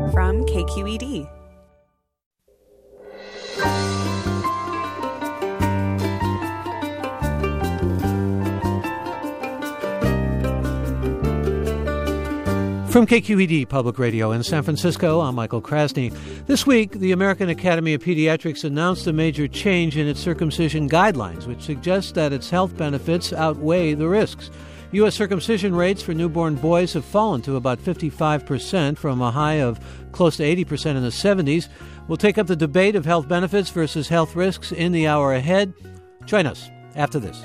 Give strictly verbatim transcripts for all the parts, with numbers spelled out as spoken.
from K Q E D. From K Q E D Public Radio in San Francisco, I'm Michael Krasny. This week, the American Academy of Pediatrics announced a major change in its circumcision guidelines, which suggests that its health benefits outweigh the risks. U S circumcision rates for newborn boys have fallen to about fifty-five percent from a high of close to eighty percent in the seventies. We'll take up the debate of health benefits versus health risks in the hour ahead. Join us after this.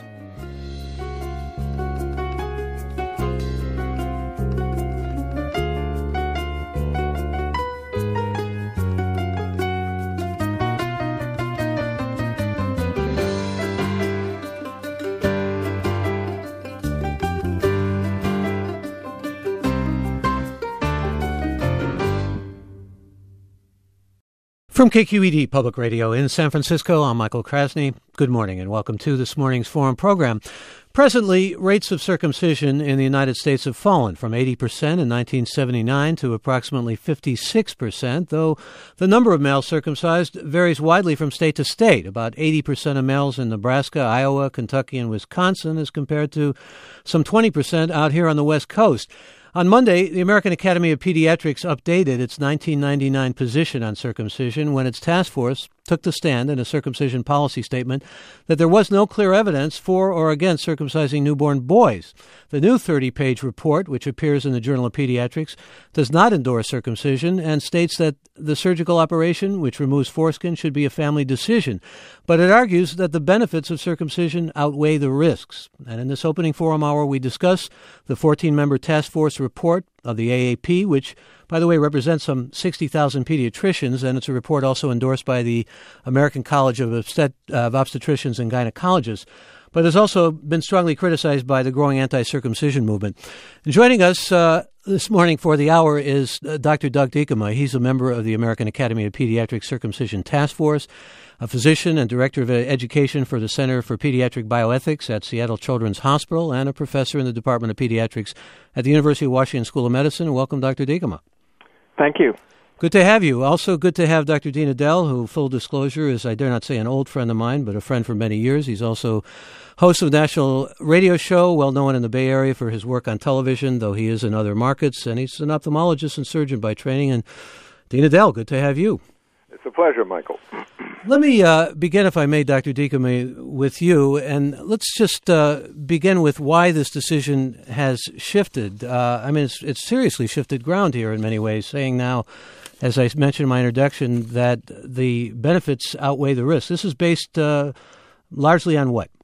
From K Q E D Public Radio in San Francisco, I'm Michael Krasny. Good morning and welcome to this morning's Forum program. Presently, rates of circumcision in the United States have fallen from eighty percent in nineteen seventy-nine to approximately fifty-six percent, though the number of males circumcised varies widely from state to state. About eighty percent of males in Nebraska, Iowa, Kentucky, and Wisconsin as compared to some twenty percent out here on the West Coast. On Monday, the American Academy of Pediatrics updated its nineteen ninety-nine position on circumcision when its task force took the stand in a circumcision policy statement that there was no clear evidence for or against circumcising newborn boys. The new thirty-page report, which appears in the Journal of Pediatrics, does not endorse circumcision and states that the surgical operation, which removes foreskin, should be a family decision. But it argues that the benefits of circumcision outweigh the risks. And in this opening forum hour, we discuss the fourteen-member task force report of the A A P, which, by the way, represents some sixty thousand pediatricians, and it's a report also endorsed by the American College of, Obstet- of Obstetricians and Gynecologists, but has also been strongly criticized by the growing anti-circumcision movement. And joining us uh, this morning for the hour is uh, Doctor Doug Diekema. He's a member of the American Academy of Pediatrics Circumcision Task Force, a physician and director of education for the Center for Pediatric Bioethics at Seattle Children's Hospital, and a professor in the Department of Pediatrics at the University of Washington School of Medicine. Welcome, Doctor Diekema. Thank you. Good to have you. Also good to have Doctor Dean Edell, who, full disclosure, is, I dare not say an old friend of mine, but a friend for many years. He's also host of a national radio show, well known in the Bay Area for his work on television, though he is in other markets, and he's an ophthalmologist and surgeon by training. And Dean Edell, good to have you. It's a pleasure, Michael. Let me uh, begin, if I may, Doctor Diekema, with you, and let's just uh, begin with why this decision has shifted. Uh, I mean, it's, it's seriously shifted ground here in many ways, saying now, as I mentioned in my introduction, that the benefits outweigh the risks. This is based uh, largely on what?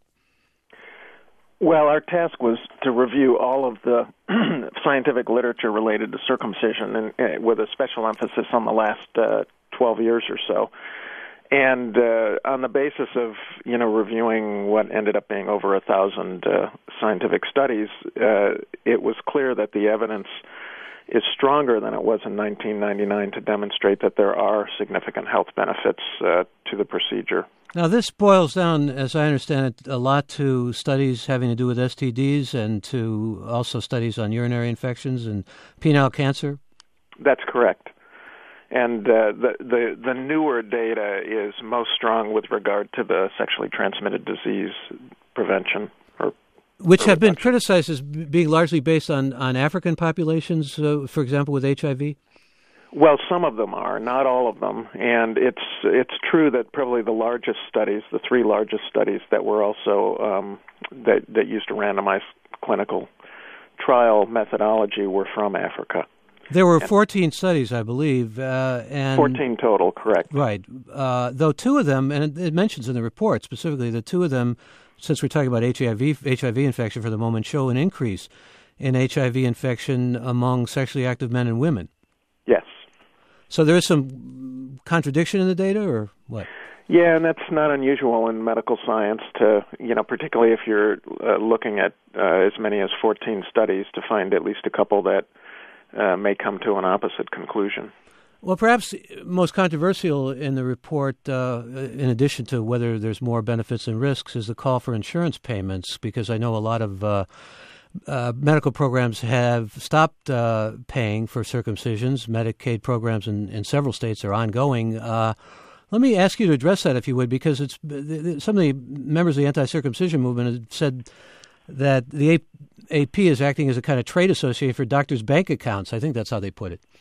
Well, our task was to review all of the scientific literature related to circumcision, and uh, with a special emphasis on the last uh, twelve years or so. And uh, on the basis of, you know, reviewing what ended up being over a thousand uh, scientific studies, uh, it was clear that the evidence is stronger than it was in nineteen ninety-nine to demonstrate that there are significant health benefits uh, to the procedure. Now, this boils down, as I understand it, a lot to studies having to do with S T Ds and to also studies on urinary infections and penile cancer? That's correct. And uh, the, the the newer data is most strong with regard to the sexually transmitted disease prevention. or Which have been reduction. criticized as being largely based on, on African populations, uh, for example, with H I V? Well, some of them are, not all of them. And it's it's true that probably the largest studies, the three largest studies that were also, um, that, that used a randomized clinical trial methodology were from Africa. There were fourteen studies, I believe. Uh, and fourteen total, correct. Right. Uh, though two of them, and it, it mentions in the report specifically, the two of them, since we're talking about H I V, H I V infection for the moment, show an increase in H I V infection among sexually active men and women. Yes. So there is some contradiction in the data, or what? Yeah, and that's not unusual in medical science to, you know, particularly if you're uh, looking at uh, as many as fourteen studies to find at least a couple that Uh, may come to an opposite conclusion. Well, perhaps most controversial in the report, uh, in addition to whether there's more benefits and risks, is the call for insurance payments, because I know a lot of uh, uh, medical programs have stopped uh, paying for circumcisions. Medicaid programs in, in several states are ongoing. Uh, let me ask you to address that, if you would, because it's some of the members of the anti-circumcision movement have said that the A P is acting as a kind of trade associate for doctors' bank accounts. I think that's how they put it.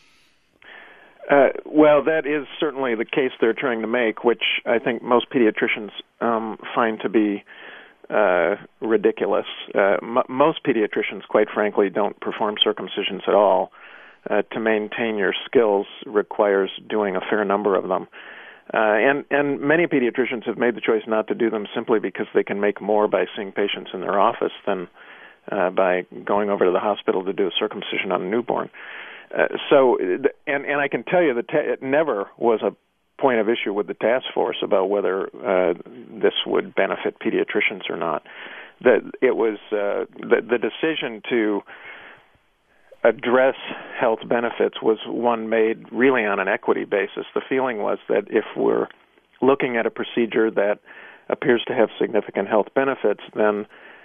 Uh, well, that is certainly the case they're trying to make, which I think most pediatricians um, find to be uh, ridiculous. Uh, m- most pediatricians, quite frankly, don't perform circumcisions at all. Uh, to maintain your skills requires doing a fair number of them. Uh, and, and many pediatricians have made the choice not to do them simply because they can make more by seeing patients in their office than uh, by going over to the hospital to do a circumcision on a newborn. Uh, so, and, and I can tell you that ta- it never was a point of issue with the task force about whether uh, this would benefit pediatricians or not. That it was uh, the, the decision to address health benefits was one made really on an equity basis. The feeling was that if we're looking at a procedure that appears to have significant health benefits, then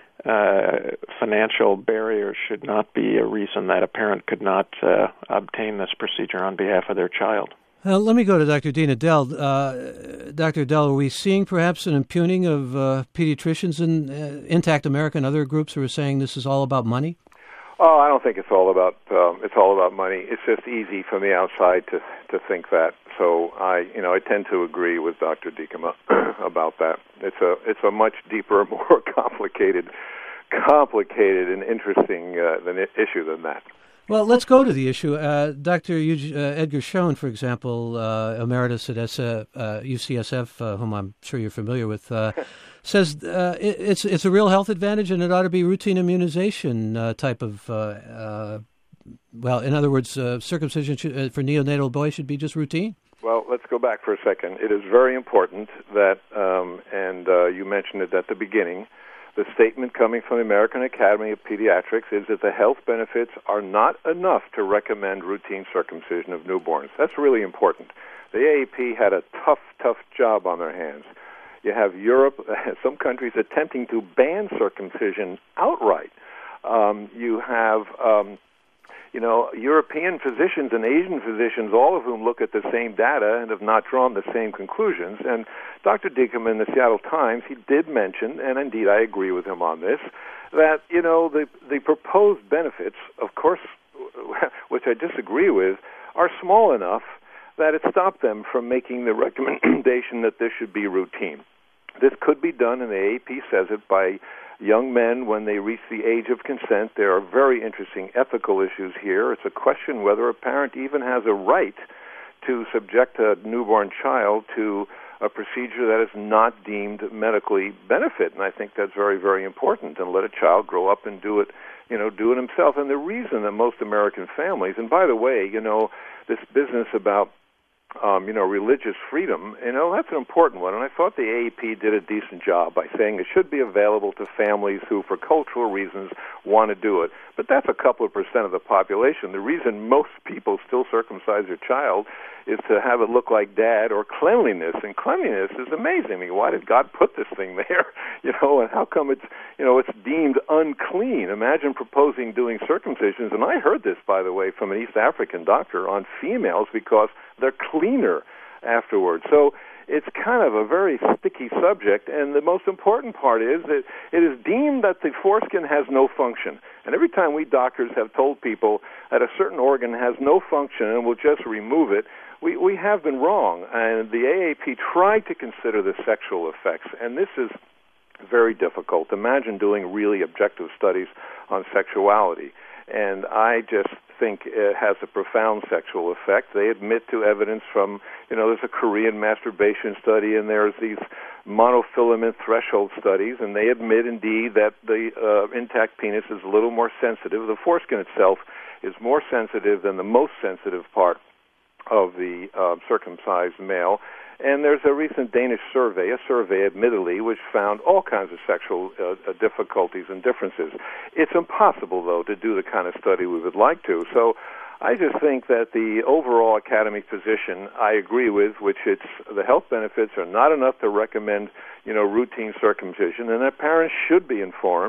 Uh, financial barriers should not be a reason that a parent could not uh, obtain this procedure on behalf of their child. Uh, let me go to Doctor Dean Edell. Uh, Doctor Edell, are we seeing perhaps an impugning of uh, pediatricians in uh, Intact America and other groups who are saying this is all about money? Oh, I don't think it's all about um, it's all about money. It's just easy from the outside to to think that. So I, you know, I tend to agree with Doctor Diekema about that. It's a it's a much deeper, more complicated, complicated and interesting uh, than issue than that. Well, let's go to the issue. Uh, Doctor Eug- uh, Edgar Schoen, for example, uh, emeritus at S- uh, U C S F, uh, whom I'm sure you're familiar with, uh, says uh, it, it's it's a real health advantage and it ought to be routine immunization uh, type of, uh, uh, well, in other words, uh, circumcision should, uh, for neonatal boys should be just routine? Well, let's go back for a second. It is very important that, um, and uh, you mentioned it at the beginning, the statement coming from the American Academy of Pediatrics is that the health benefits are not enough to recommend routine circumcision of newborns. That's really important. The A A P had a tough, tough job on their hands. You have Europe, some countries attempting to ban circumcision outright. Um, you have, um, you know, European physicians and Asian physicians, all of whom look at the same data and have not drawn the same conclusions. And Doctor Diekema in the Seattle Times, he did mention, and indeed I agree with him on this, that, you know, the, the proposed benefits, of course, which I disagree with, are small enough that it stopped them from making the recommendation that this should be routine. This could be done, and the A A P says it, by young men when they reach the age of consent. There are very interesting ethical issues here. It's a question whether a parent even has a right to subject a newborn child to a procedure that is not deemed medically benefit, and I think that's very, very important, and let a child grow up and do it, you know, do it himself. And the reason that most American families, and by the way, you know, this business about Um, you know, religious freedom, you know, that's an important one. And I thought the A A P did a decent job by saying it should be available to families who, for cultural reasons, want to do it. But that's a couple of percent of the population. The reason most people still circumcise their child is to have it look like dad, or cleanliness. And cleanliness is amazing. I mean, why did God put this thing there? You know, and how come it's, you know, it's deemed unclean? Imagine proposing doing circumcisions. And I heard this, by the way, from an East African doctor on females because they're cleaner afterwards. So it's kind of a very sticky subject, and the most important part is that it is deemed that the foreskin has no function. And every time we doctors have told people that a certain organ has no function and we'll just remove it, we, we have been wrong. And the A A P tried to consider the sexual effects, and this is very difficult. Imagine doing really objective studies on sexuality. And I just think it has a profound sexual effect. They admit to evidence from, you know, there's a Korean masturbation study, and there's these monofilament threshold studies, and they admit indeed that the uh, intact penis is a little more sensitive. The foreskin itself is more sensitive than the most sensitive part of the uh, circumcised male. And there's a recent Danish survey, a survey admittedly, which found all kinds of sexual uh, difficulties and differences. It's impossible, though, to do the kind of study we would like to. So I just think that the overall academy position I agree with, which it's the health benefits are not enough to recommend, you know, routine circumcision, and that parents should be informed.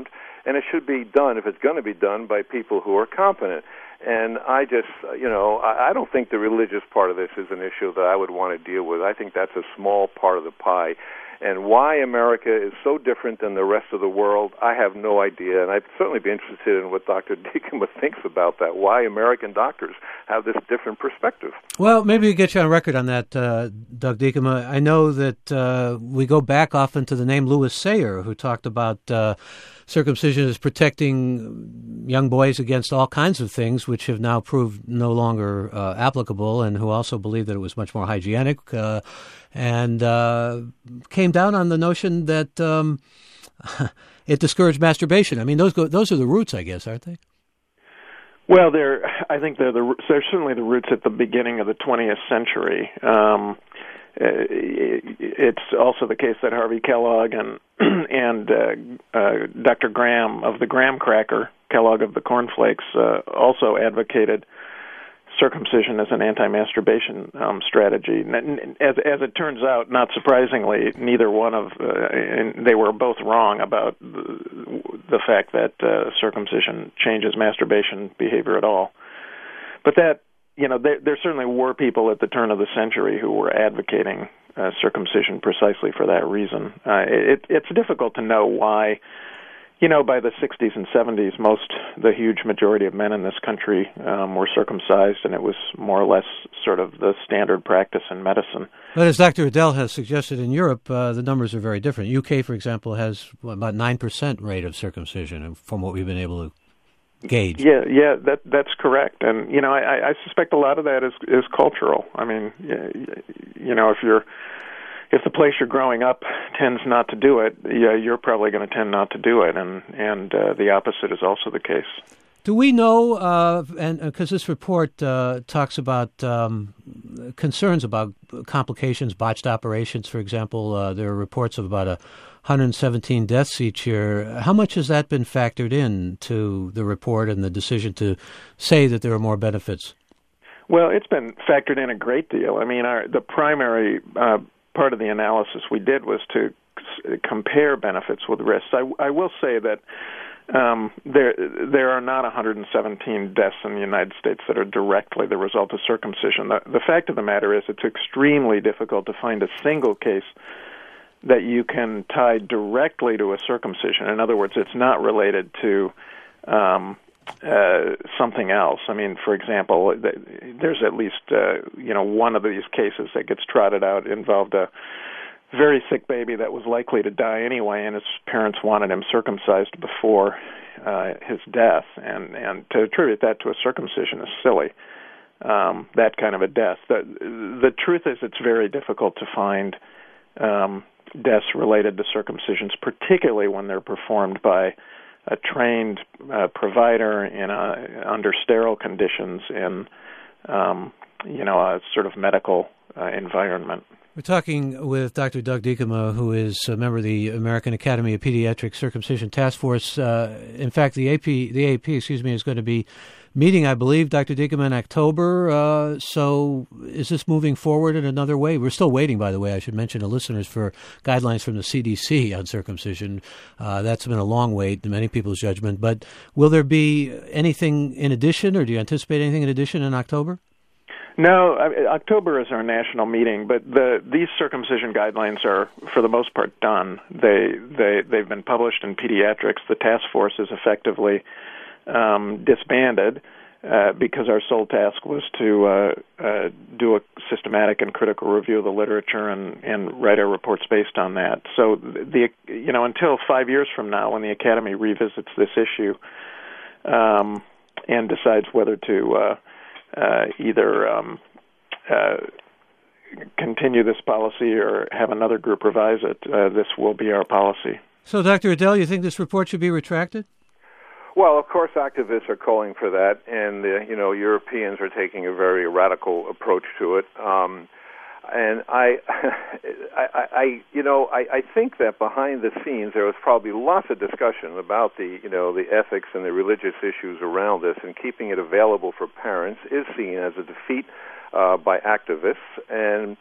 and it should be done, if it's going to be done, by people who are competent. And I just, you know, I, I don't think the religious part of this is an issue that I would want to deal with. I think that's a small part of the pie. And why America is so different than the rest of the world, I have no idea. And I'd certainly be interested in what Doctor Diekema thinks about that, why American doctors have this different perspective. Well, maybe we get you on record on that, uh, Doug Diekema. I know that uh, we go back often to the name Louis Sayer, who talked about uh, circumcision as protecting young boys against all kinds of things, which have now proved no longer uh, applicable, and who also believed that it was much more hygienic, uh, and uh, came down on the notion that um, it discouraged masturbation. I mean, those go, those are the roots, I guess, aren't they? Well, they're. I think they're the. They're certainly the roots at the beginning of the twentieth century. Um, it's also the case that Harvey Kellogg and and uh, uh, Doctor Graham of the Graham cracker, Kellogg of the cornflakes, uh, also advocated circumcision as an anti-masturbation um, strategy. As, as it turns out, not surprisingly, neither one of uh, and they were both wrong about the, the fact that uh, circumcision changes masturbation behavior at all. But that, you know, there, there certainly were people at the turn of the century who were advocating uh, circumcision precisely for that reason. Uh, it, it's difficult to know why. You know, by the sixties and seventies, most, the huge majority of men in this country um, were circumcised, and it was more or less sort of the standard practice in medicine. But as Doctor Adel has suggested, in Europe, uh, the numbers are very different. U K, for example, has what, about nine percent rate of circumcision, from what we've been able to gauge. Yeah, yeah, that that's correct. And, you know, I, I suspect a lot of that is, is cultural. I mean, you know, if you're If the place you're growing up tends not to do it, yeah, you're probably going to tend not to do it, and and uh, the opposite is also the case. Do we know, uh, and because this report uh, talks about um, concerns about complications, botched operations, for example, uh, there are reports of about a one hundred seventeen deaths each year. How much has that been factored in to the report and the decision to say that there are more benefits? Well, it's been factored in a great deal. I mean, our the primary uh, part of the analysis we did was to c- compare benefits with risks. I, I will say that um, there there are not one hundred seventeen deaths in the United States that are directly the result of circumcision. The, the fact of the matter is it's extremely difficult to find a single case that you can tie directly to a circumcision. In other words, it's not related to um, uh, something else. I mean, for example, there's at least uh, you know one of these cases that gets trotted out involved a very sick baby that was likely to die anyway, and his parents wanted him circumcised before uh, his death, and and to attribute that to a circumcision is silly. Um, that kind of a death. The the truth is, it's very difficult to find um, deaths related to circumcisions, particularly when they're performed by a trained uh, provider in a, under sterile conditions in, um, you know, a sort of medical uh, environment. We're talking with Doctor Doug Diekema, who is a member of the American Academy of Pediatric Circumcision Task Force. Uh, in fact, the A P, the A P, excuse me, is going to be meeting, I believe, Doctor Diekema, in October. Uh, so is this moving forward in another way? We're still waiting, by the way, I should mention to listeners, for guidelines from the C D C on circumcision. Uh, that's been a long wait in many people's judgment. But will there be anything in addition, or do you anticipate anything in addition in October? No, I mean, October is our national meeting, but the these circumcision guidelines are, for the most part, done. They they they've been published in Pediatrics. The task force is effectively um, disbanded uh, because our sole task was to uh, uh, do a systematic and critical review of the literature and, and write our reports based on that. So the you know until five years from now, when the Academy revisits this issue um, and decides whether to uh, Uh, either um, uh, continue this policy or have another group revise it, uh, this will be our policy. So, Doctor Adel, you think this report should be retracted? Well, of course, activists are calling for that, and uh, you know, Europeans are taking a very radical approach to it. Um, and I, I, I, you know, I, I think that behind the scenes there was probably lots of discussion about the, you know, the ethics and the religious issues around this, and keeping it available for parents is seen as a defeat uh, by activists. And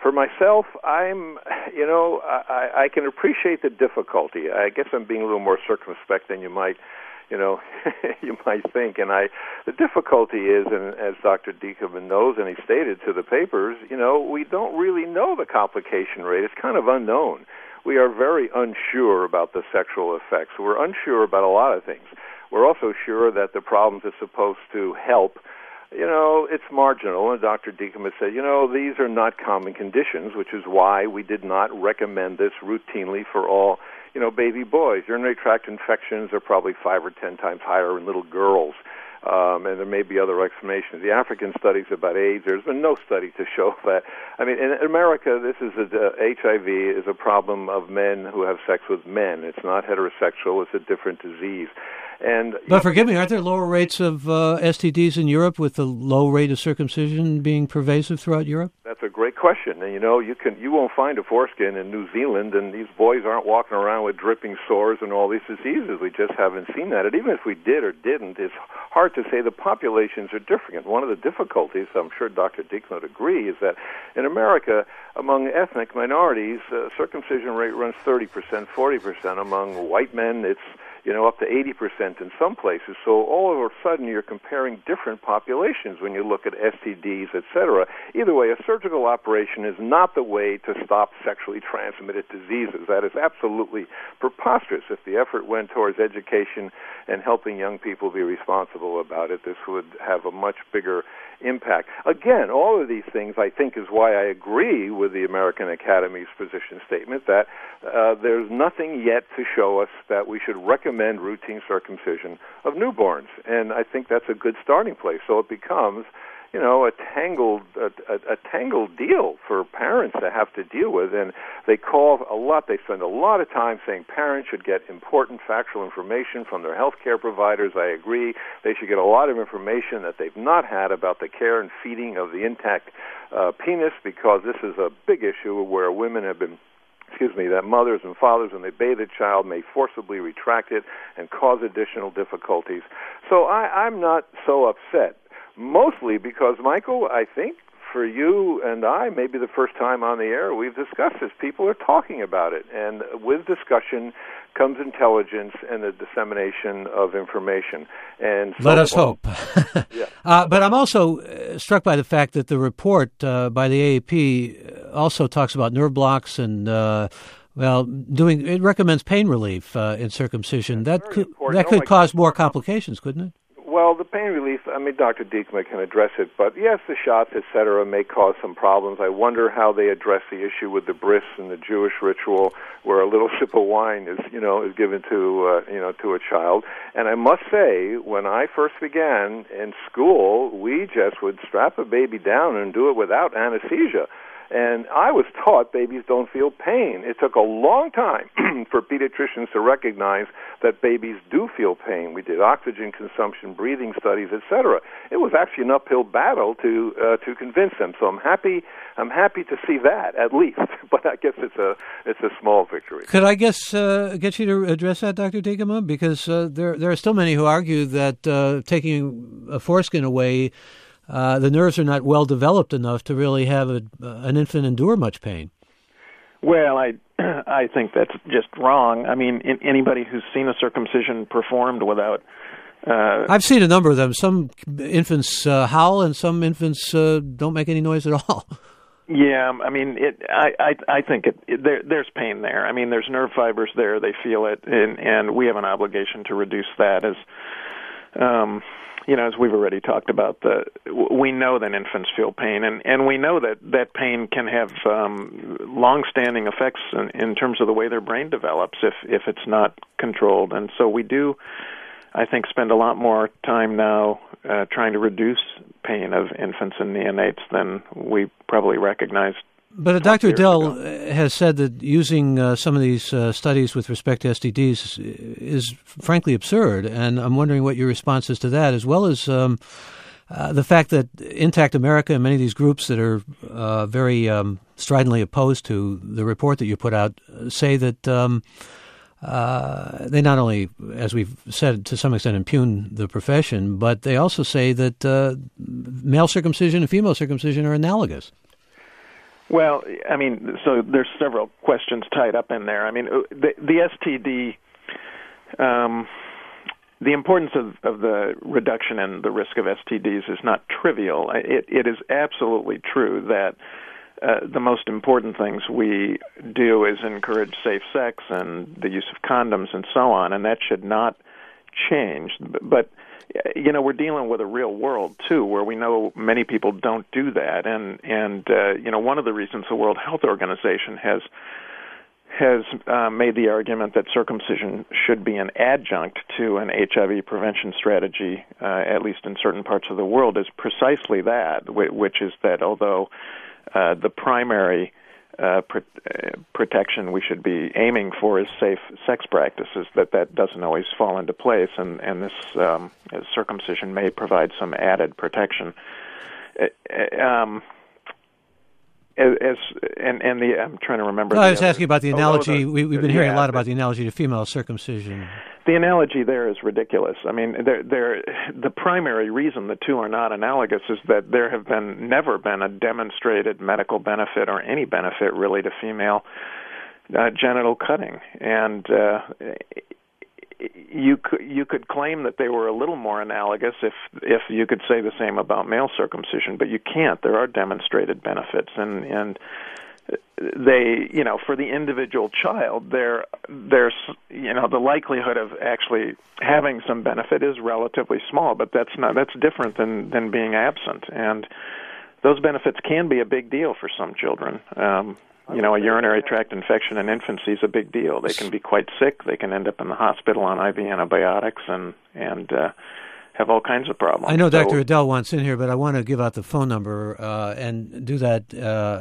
For myself, I'm, you know, I, I can appreciate the difficulty. I guess I'm being a little more circumspect than you might, you know, you might think. And I, the difficulty is, and as Doctor Dieckmann knows, and he stated to the papers, you know, we don't really know the complication rate. It's kind of unknown. We are very unsure about the sexual effects. We're unsure about a lot of things. We're also sure that the problems it's supposed to help, you know, it's marginal. And Doctor Dieckmann said, you know, these are not common conditions, which is why we did not recommend this routinely for all, you know, baby boys. Urinary tract infections are probably five or ten times higher in little girls. Um, and there may be other explanations. The African studies about AIDS, there's been no study to show that. I mean, in America, this is a, uh, H I V is a problem of men who have sex with men. It's not heterosexual. It's a different disease. And but forgive me, aren't there lower rates of uh, S T Ds in Europe with the low rate of circumcision being pervasive throughout Europe? That's a great question. And, you know, you can you won't find a foreskin in New Zealand, and these boys aren't walking around with dripping sores and all these diseases. We just haven't seen that. And even if we did or didn't, it's hard to say. The populations are different. One of the difficulties, I'm sure Doctor Dieckmann would agree, is that in America, among ethnic minorities, uh, circumcision rate runs thirty percent, forty percent. Among white men, it's you know, up to eighty percent in some places. So all of a sudden you're comparing different populations when you look at S T Ds, et cetera. Either way, a surgical operation is not the way to stop sexually transmitted diseases. That is absolutely preposterous. If the effort went towards education and helping young people be responsible about it, this would have a much bigger impact. Again, all of these things, I think, is why I agree with the American Academy's position statement that uh, there's nothing yet to show us that we should recommend routine circumcision of newborns. And I think that's a good starting place. So it becomes, you know, a tangled a, a, a tangled deal for parents to have to deal with. And they call a lot, they spend a lot of time saying parents should get important factual information from their health care providers. I agree. They should get a lot of information that they've not had about the care and feeding of the intact uh, penis, because this is a big issue where women have been excuse me, that mothers and fathers, when they bathe a child, may forcibly retract it and cause additional difficulties. So I, I'm not so upset, mostly because, Michael, I think for you and I, maybe the first time on the air, we've discussed this. People are talking about it, and with discussion comes intelligence and the dissemination of information. And so let us well, hope. yeah. uh, but I'm also uh, struck by the fact that the report uh, by the A A P also talks about nerve blocks and, uh, well, doing. It recommends pain relief uh, in circumcision. That's that could important. that Oh, could my cause God. more complications, couldn't it? Well, the pain relief, I mean, Doctor Dieckmann can address it, but yes, the shots, et cetera, may cause some problems. I wonder how they address the issue with the bris and the Jewish ritual, where a little sip of wine is, you know, is given to, uh, you know, to a child. And I must say, when I first began in school, we just would strap a baby down and do it without anesthesia. And I was taught babies don't feel pain. It took a long time for pediatricians to recognize that babies do feel pain. We did oxygen consumption, breathing studies, et cetera. It was actually an uphill battle to uh, to convince them. So I'm happy. I'm happy to see that at least. But I guess it's a it's a small victory. Could I guess uh, get you to address that, Doctor Dieckmann? Because uh, there there are still many who argue that uh, taking a foreskin away, Uh, the nerves are not well developed enough to really have a, uh, an infant endure much pain. Well, I I think that's just wrong. I mean, in, anybody who's seen a circumcision performed without uh, I've seen a number of them. Some infants uh, howl, and some infants uh, don't make any noise at all. Yeah, I mean, it. I I, I think it, it. There, there's pain there. I mean, there's nerve fibers there. They feel it, and and we have an obligation to reduce that as. Um, You know, as we've already talked about, the we know that infants feel pain, and, and we know that, that pain can have um, long-standing effects in, in terms of the way their brain develops if, if it's not controlled. And so we do, I think, spend a lot more time now uh, trying to reduce pain of infants and neonates than we probably recognized. But Doctor Dell has said that using uh, some of these uh, studies with respect to S T Ds is, is frankly absurd, and I'm wondering what your response is to that, as well as um, uh, the fact that Intact America and many of these groups that are uh, very um, stridently opposed to the report that you put out say that um, uh, they not only, as we've said, to some extent impugn the profession, but they also say that uh, male circumcision and female circumcision are analogous. Well, I mean, so there's several questions tied up in there. I mean, the, the S T D, um, the importance of, of the reduction in the risk of S T Ds is not trivial. It, it is absolutely true that uh, the most important things we do is encourage safe sex and the use of condoms and so on, and that should not change. But you know, we're dealing with a real world too, where we know many people don't do that, and and uh, you know, one of the reasons the World Health Organization has has uh, made the argument that circumcision should be an adjunct to an H I V prevention strategy, uh, at least in certain parts of the world, is precisely that, which is that although uh, the primary Uh, pr- uh, protection we should be aiming for is safe sex practices, that that doesn't always fall into place, and, and this um, circumcision may provide some added protection. Uh, um, as and and the I'm trying to remember. No, the I was other, asking about the analogy. Oh, the, we, we've been hearing yeah, a lot about the analogy to female circumcision. The analogy there is ridiculous. I mean, they're, they're, the primary reason the two are not analogous is that there have been never been a demonstrated medical benefit or any benefit really to female uh, genital cutting, and uh, you could you could claim that they were a little more analogous if if you could say the same about male circumcision, but you can't. There are demonstrated benefits, and and. They, you know, for the individual child, there, there's, you know, the likelihood of actually having some benefit is relatively small, but that's not, that's different than, than being absent. And those benefits can be a big deal for some children. Um, you know, a urinary tract infection in infancy is a big deal. They can be quite sick. They can end up in the hospital on I V antibiotics and, and, uh, have all kinds of problems. I know so, Doctor Adele wants in here, but I want to give out the phone number uh, and do that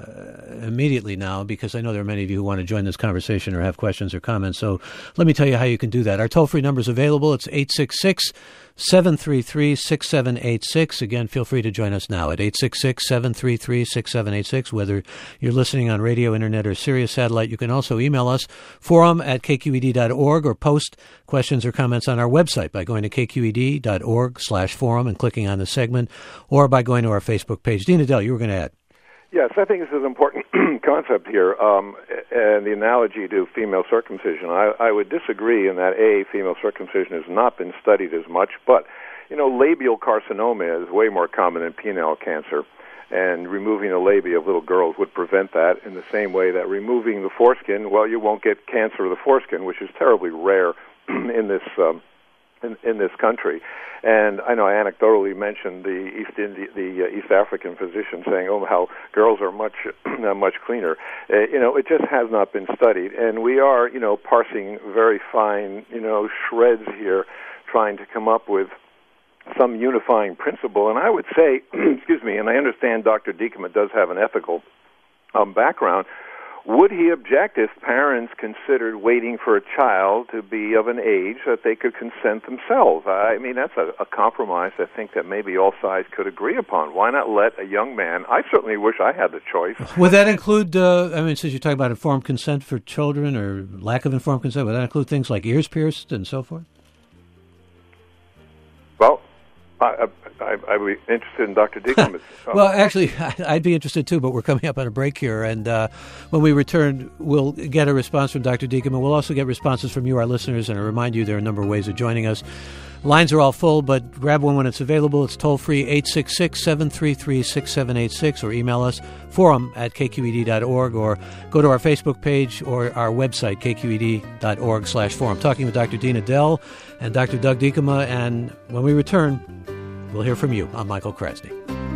uh, immediately now, because I know there are many of you who want to join this conversation or have questions or comments. So let me tell you how you can do that. Our toll-free number is available. It's eight six six, seven three three, six seven eight six. Again, feel free to join us now at eight six six, seven three three, six seven eight six. Whether you're listening on radio, internet, or Sirius satellite, you can also email us, forum at k q e d dot org, or post questions or comments on our website by going to k q e d dot org slash forum and clicking on the segment, or by going to our Facebook page. Dean Adele, you were going to add. Yes, I think this is an important concept here, um, and the analogy to female circumcision. I, I would disagree in that, A, female circumcision has not been studied as much, but, you know, labial carcinoma is way more common than penile cancer, and removing the labia of little girls would prevent that in the same way that removing the foreskin, well, you won't get cancer of the foreskin, which is terribly rare in this um, in, in this country. And I know I anecdotally mentioned the East Indi- the uh, East African physician saying, "Oh, how girls are much uh, much cleaner." Uh, you know, it just has not been studied, and we are, you know, parsing very fine, you know, shreds here, trying to come up with some unifying principle. And I would say, excuse me, and I understand Doctor Diekema does have an ethical um, background. Would he object if parents considered waiting for a child to be of an age that they could consent themselves? I mean, that's a, a compromise I think that maybe all sides could agree upon. Why not let a young man, I certainly wish I had the choice. Would that include, uh, I mean, since you're talking about informed consent for children or lack of informed consent, would that include things like ears pierced and so forth? Well, I, I, I would be interested in Doctor Diekema. Well, actually, I'd be interested too, but we're coming up on a break here. And uh, when we return, we'll get a response from Doctor Diekema. We'll also get responses from you, our listeners, and I remind you there are a number of ways of joining us. Lines are all full, but grab one when it's available. It's toll-free, eight six six, seven three three, six seven eight six, or email us, forum at k q e d dot org, or go to our Facebook page or our website, k q e d dot org slash forum. Talking with Doctor Dean Adele and Doctor Doug Diekema, and when we return, we'll hear from you. I'm Michael Krasny.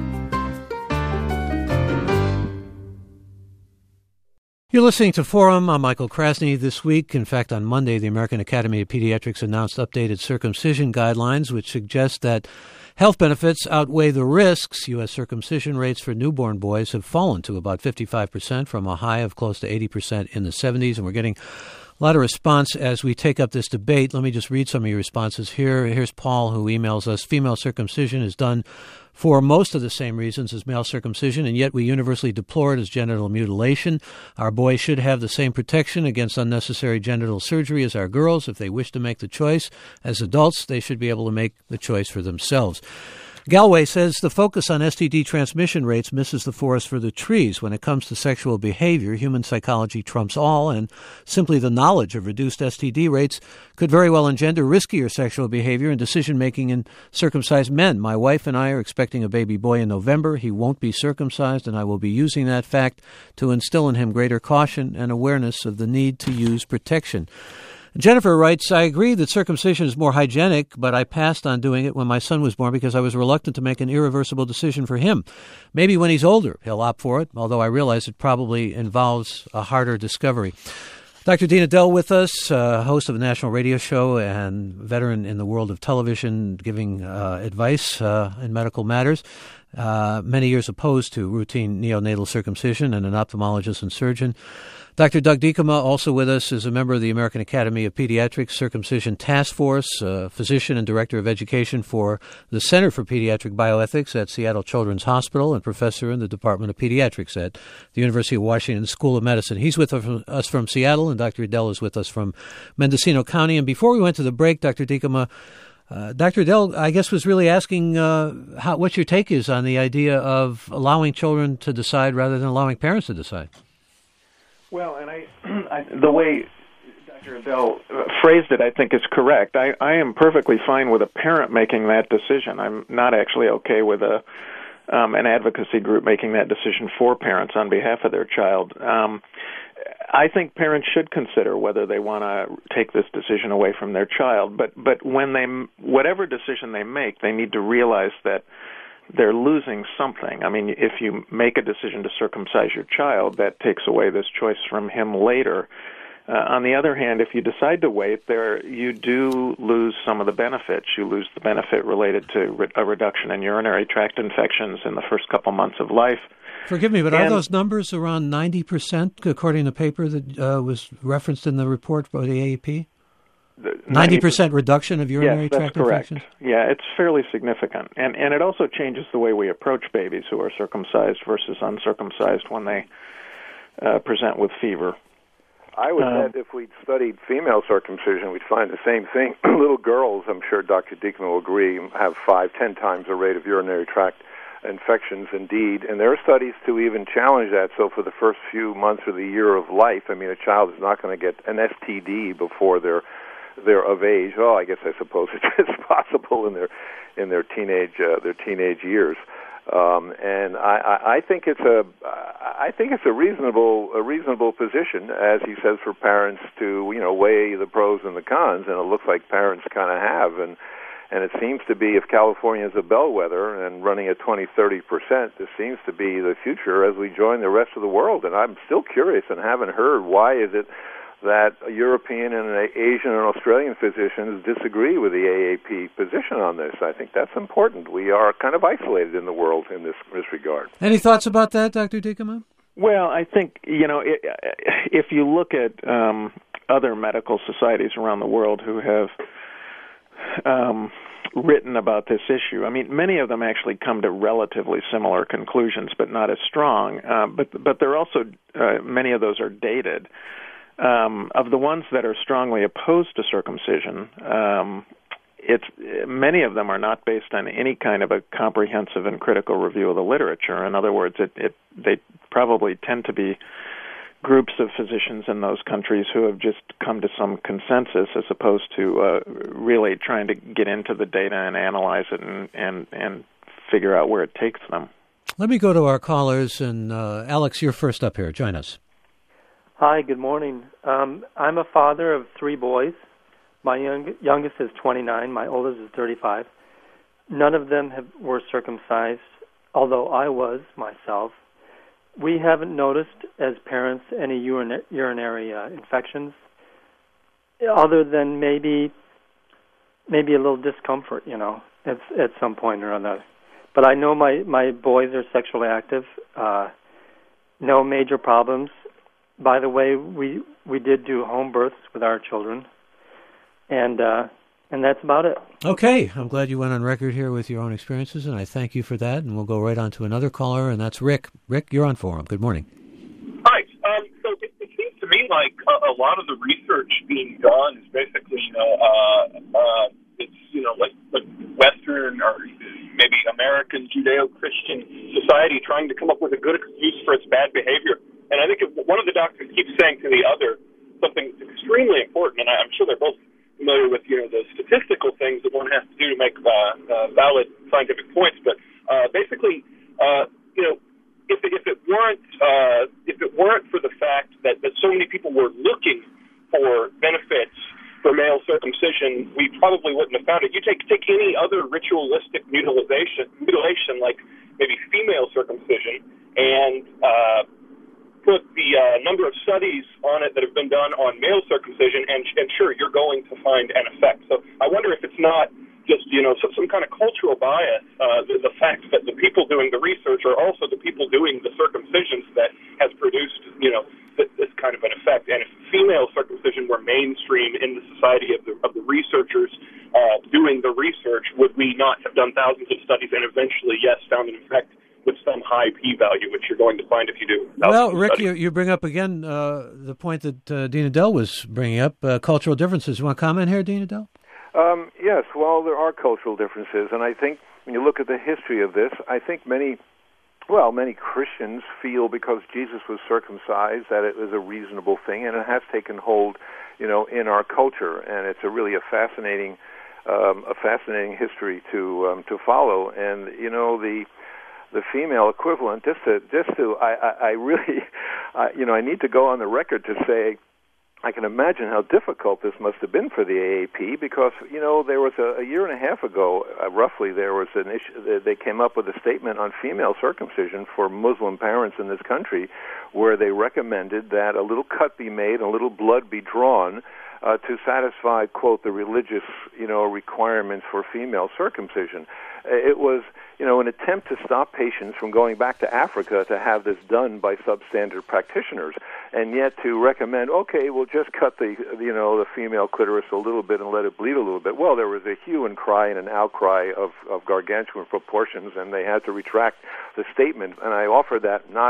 You're listening to Forum. I'm Michael Krasny. This week, in fact, on Monday, the American Academy of Pediatrics announced updated circumcision guidelines, which suggest that health benefits outweigh the risks. U S circumcision rates for newborn boys have fallen to about fifty-five percent from a high of close to eighty percent in the seventies, and we're getting a lot of response as we take up this debate. Let me just read some of your responses here. Here's Paul, who emails us. Female circumcision is done for most of the same reasons as male circumcision, and yet we universally deplore it as genital mutilation. Our boys should have the same protection against unnecessary genital surgery as our girls. If they wish to make the choice as adults, they should be able to make the choice for themselves. Galway says the focus on S T D transmission rates misses the forest for the trees. When it comes to sexual behavior, human psychology trumps all, and simply the knowledge of reduced S T D rates could very well engender riskier sexual behavior and decision-making in circumcised men. My wife and I are expecting a baby boy in November. He won't be circumcised, and I will be using that fact to instill in him greater caution and awareness of the need to use protection. Jennifer writes, I agree that circumcision is more hygienic, but I passed on doing it when my son was born because I was reluctant to make an irreversible decision for him. Maybe when he's older, he'll opt for it, although I realize it probably involves a harder discovery. Doctor Dean Edell with us, uh, host of a national radio show and veteran in the world of television, giving uh, advice uh, in medical matters. Uh, many years opposed to routine neonatal circumcision, and an ophthalmologist and surgeon. Doctor Doug Diekema, also with us, is a member of the American Academy of Pediatrics Circumcision Task Force, a physician and director of education for the Center for Pediatric Bioethics at Seattle Children's Hospital, and professor in the Department of Pediatrics at the University of Washington School of Medicine. He's with us from Seattle, and Doctor Edell is with us from Mendocino County. And before we went to the break, Doctor Diekema, Uh, Doctor Edell, I guess, was really asking uh, how, what your take is on the idea of allowing children to decide rather than allowing parents to decide. Well, and I, I the way Doctor Edell phrased it, I think, is correct. I, I am perfectly fine with a parent making that decision. I'm not actually okay with a um, an advocacy group making that decision for parents on behalf of their child. Um, I think parents should consider whether they want to take this decision away from their child. But but when they whatever decision they make, they need to realize that they're losing something. I mean, if you make a decision to circumcise your child, that takes away this choice from him later. Uh, on the other hand, if you decide to wait, there you do lose some of the benefits. You lose the benefit related to re- a reduction in urinary tract infections in the first couple months of life. Forgive me, but and, are those numbers around ninety percent, according to the paper that uh, was referenced in the report by the A A P? ninety percent reduction of urinary yes, that's tract correct. infections? Yeah, it's fairly significant. And and it also changes the way we approach babies who are circumcised versus uncircumcised when they uh, present with fever. I would Um, bet if we'd studied female circumcision, we'd find the same thing. Little girls, I'm sure Doctor Diekema will agree, have five, ten times the rate of urinary tract infections indeed. And there are studies to even challenge that. So for the first few months of the year of life, I mean, a child is not going to get an S T D before they're they're of age. Oh, I guess I suppose it's possible in their in their teenage uh, their teenage years. Um, and I, I, I think it's a, I think it's a reasonable, a reasonable position, as he says, for parents to, you know, weigh the pros and the cons, and it looks like parents kind of have, and and it seems to be, if California is a bellwether and running at twenty, thirty percent, this seems to be the future as we join the rest of the world. And I'm still curious and haven't heard why is it that European and Asian and Australian physicians disagree with the A A P position on this. I think that's important. We are kind of isolated in the world in this, this regard. Any thoughts about that, Doctor Diekema? Well, I think, you know, it, if you look at um, other medical societies around the world who have um, written about this issue, I mean, many of them actually come to relatively similar conclusions, but not as strong. Uh, but but they're also, uh, many of those are dated. Um, of the ones that are strongly opposed to circumcision, um, it's many of them are not based on any kind of a comprehensive and critical review of the literature. In other words, it, it they probably tend to be groups of physicians in those countries who have just come to some consensus, as opposed to uh, really trying to get into the data and analyze it and, and, and figure out where it takes them. Let me go to our callers, and uh, Alex, you're first up here. Join us. Hi, good morning. Um, I'm a father of three boys. My young, youngest is twenty-nine. My oldest is thirty-five. None of them have, were circumcised, although I was myself. We haven't noticed, as parents, any urin- urinary uh, infections, other than maybe maybe a little discomfort, you know, at, at some point or another. But I know my, my boys are sexually active. Uh, no major problems. By the way, we we did do home births with our children, and uh, and that's about it. Okay, I'm glad you went on record here with your own experiences, and I thank you for that. And we'll go right on to another caller, and that's Rick. Rick, you're on Forum. Good morning. Hi. Um, so it, it seems to me like a, a lot of the research being done is basically, you know, uh, uh, it's you know like, like Western or maybe American Judeo-Christian society trying to come up with a good excuse for its bad behavior. And I think if one of the doctors keeps saying to the other something extremely important, and I'm sure they're both familiar with, you know, the statistical things that one has to do to make uh, uh, valid scientific points, but uh, basically, uh, you know, if it, if it weren't uh, if it weren't for the fact that, that so many people were looking for benefits for male circumcision, we probably wouldn't have found it. You take take any other ritualistic mutilation, mutilation like maybe female circumcision, and uh, put the uh, number of studies on it that have been done on male circumcision, and, and sure, you're going to find an effect. So I wonder if it's not just, you know, some, some kind of cultural bias, uh, the, the fact that the people doing the research are also the people doing the circumcisions that has produced, you know, this, this kind of an effect. And if female circumcision were mainstream in the society of the, of the researchers uh, doing the research, would we not have done thousands of studies and eventually, yes, found an effect with some high p-value, which you're going to find if you do. Well, Rick, you, you bring up again uh, the point that uh, Dean Edell was bringing up, uh, cultural differences. You want to comment here, Dean Edell? Um, yes, well, there are cultural differences, and I think when you look at the history of this, I think many, well, many Christians feel because Jesus was circumcised that it was a reasonable thing, and it has taken hold, you know, in our culture, and it's a really a fascinating, um, a fascinating history to um, to follow, and you know the. The female equivalent, just to, just to, I, I, I really, I, you know, I need to go on the record to say, I can imagine how difficult this must have been for the A A P because, you know, there was a, a year and a half ago, uh, roughly, there was an issue, they came up with a statement on female circumcision for Muslim parents in this country where they recommended that a little cut be made, a little blood be drawn uh, to satisfy, quote, the religious, you know, requirements for female circumcision. It was, you know, an attempt to stop patients from going back to Africa to have this done by substandard practitioners, and yet to recommend, okay, we'll just cut the, you know, the female clitoris a little bit and let it bleed a little bit. Well, there was a hue and cry and an outcry of, of gargantuan proportions, and they had to retract the statement. And I offer that not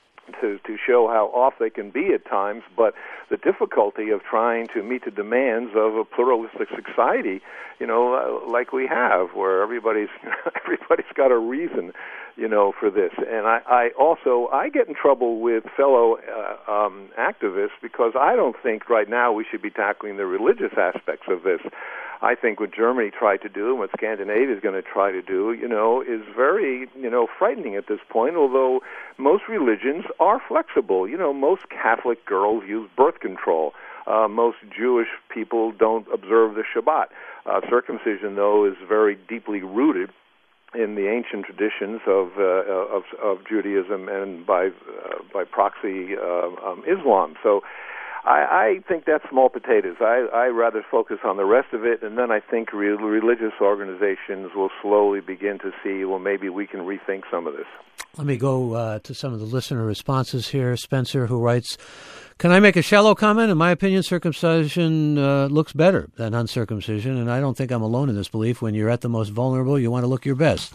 to to show how off they can be at times, but the difficulty of trying to meet the demands of a pluralistic society, you know, uh, like we have, where everybody's everybody's got a reason, you know, for this. And I, I also I get in trouble with fellow uh, um, activists because I don't think right now we should be tackling the religious aspects of this. I think what Germany tried to do and what Scandinavia is going to try to do, you know, is very, you know, frightening at this point, although most religions are flexible. You know, most Catholic girls use birth control. Uh, most Jewish people don't observe the Shabbat. Uh, circumcision, though, is very deeply rooted in the ancient traditions of uh, of, of Judaism and by uh, by proxy uh, um, Islam. So I, I think that's small potatoes. I, I rather focus on the rest of it, and then I think re- religious organizations will slowly begin to see, well, maybe we can rethink some of this. Let me go uh, to some of the listener responses here. Spencer, who writes, can I make a shallow comment? In my opinion, circumcision uh, looks better than uncircumcision, and I don't think I'm alone in this belief. When you're at the most vulnerable, you want to look your best.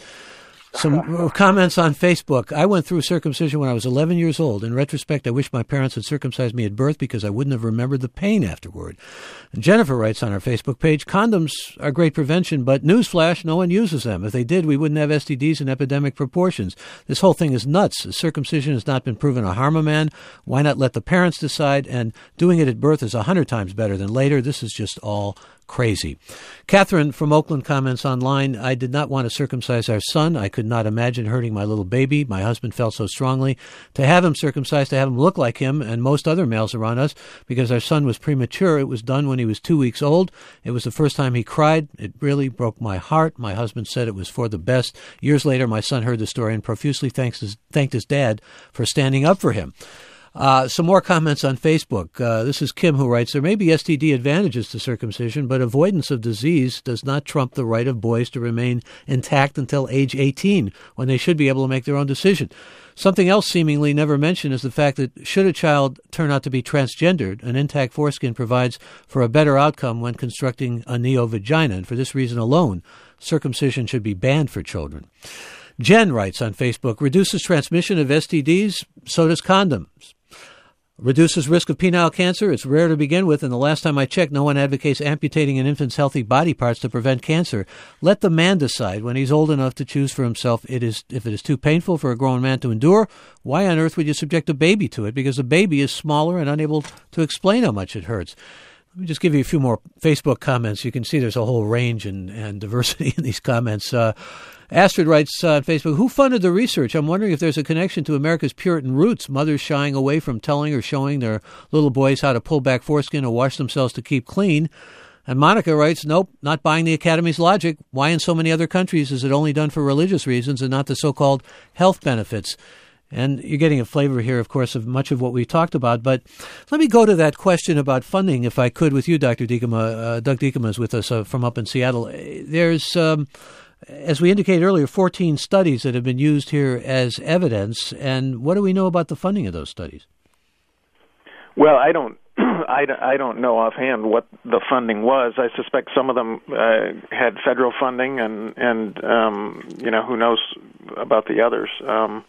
Some comments on Facebook. I went through circumcision when I was eleven years old. In retrospect, I wish my parents had circumcised me at birth because I wouldn't have remembered the pain afterward. And Jennifer writes on our Facebook page, condoms are great prevention, but newsflash, no one uses them. If they did, we wouldn't have S T Ds in epidemic proportions. This whole thing is nuts. Circumcision has not been proven to harm a man. Why not let the parents decide? And doing it at birth is a hundred times better than later. This is just all crazy. Catherine from Oakland comments online, I did not want to circumcise our son. I could not imagine hurting my little baby. My husband felt so strongly to have him circumcised, to have him look like him and most other males around us because our son was premature. It was done when he was two weeks old. It was the first time he cried. It really broke my heart. My husband said it was for the best. Years later, my son heard the story and profusely thanks his, thanked his dad for standing up for him. Uh, some more comments on Facebook. Uh, this is Kim who writes, there may be S T D advantages to circumcision, but avoidance of disease does not trump the right of boys to remain intact until age eighteen, when they should be able to make their own decision. Something else seemingly never mentioned is the fact that should a child turn out to be transgendered, an intact foreskin provides for a better outcome when constructing a neo-vagina, and for this reason alone, circumcision should be banned for children. Jen writes on Facebook, reduces transmission of S T Ds, so does condoms. Reduces risk of penile cancer. It's rare to begin with, and the last time I checked, no one advocates amputating an infant's healthy body parts to prevent cancer. Let the man decide when he's old enough to choose for himself. It is, if it is too painful for a grown man to endure, why on earth would you subject a baby to it? Because a baby is smaller and unable to explain how much it hurts. Let me just give you a few more Facebook comments. You can see there's a whole range and, and diversity in these comments. Uh, Astrid writes uh, on Facebook, who funded the research? I'm wondering if there's a connection to America's Puritan roots, mothers shying away from telling or showing their little boys how to pull back foreskin or wash themselves to keep clean. And Monica writes, nope, not buying the Academy's logic. Why in so many other countries is it only done for religious reasons and not the so-called health benefits? And you're getting a flavor here, of course, of much of what we talked about. But let me go to that question about funding, if I could, with you, Doctor Diekema. Uh, Doug Diekema is with us uh, from up in Seattle. There's, um, as we indicated earlier, fourteen studies that have been used here as evidence. And what do we know about the funding of those studies? Well, I don't. I, I don't know offhand what the funding was. I suspect some of them uh, had federal funding, and and um, you know, who knows about the others. Um,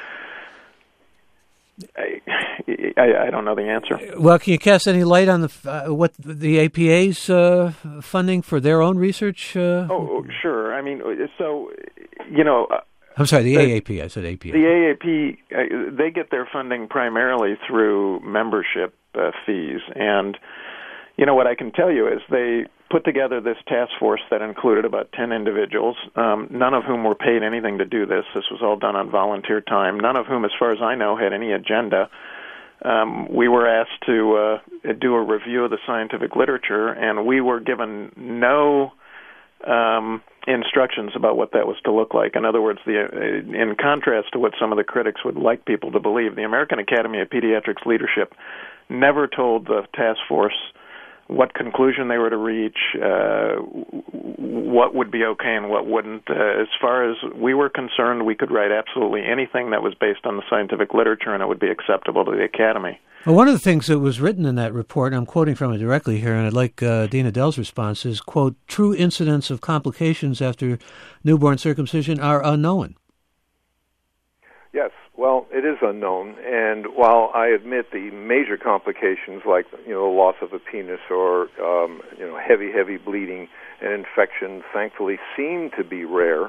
I, I, I don't know the answer. Well, can you cast any light on the uh, what the A P A's uh, funding for their own research? Uh? Oh, sure. I mean, so you know. Uh, I'm sorry, the, the A A P. I said A P A. The A A P, uh, they get their funding primarily through membership uh, fees, and you know what I can tell you is they put together this task force that included about ten individuals, um, none of whom were paid anything to do this. This was all done on volunteer time. None of whom, as far as I know, had any agenda. Um, we were asked to uh, do a review of the scientific literature, and we were given no um, instructions about what that was to look like. In other words, the, uh, in contrast to what some of the critics would like people to believe, the American Academy of Pediatrics leadership never told the task force what conclusion they were to reach, uh, what would be okay and what wouldn't. Uh, as far as we were concerned, we could write absolutely anything that was based on the scientific literature, and it would be acceptable to the Academy. Well, one of the things that was written in that report, and I'm quoting from it directly here, and I'd like uh, Dean Edell's response, is, quote, true incidents of complications after newborn circumcision are unknown. Yes, well, it is unknown, and while I admit the major complications like, you know, loss of a penis or, um, you know, heavy, heavy bleeding and infection thankfully seem to be rare,